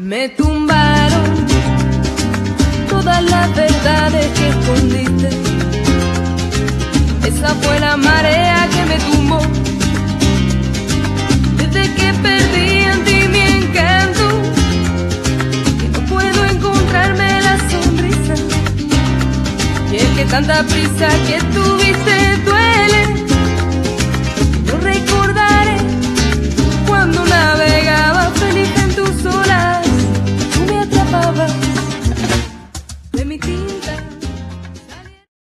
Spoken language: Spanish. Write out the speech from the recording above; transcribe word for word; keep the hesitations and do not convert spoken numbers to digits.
Me tumbaron todas las verdades que escondiste. Esa fue la marea que me tumbó. Desde que perdí en ti mi encanto, que no puedo encontrarme la sonrisa. Y es que tanta prisa que tuviste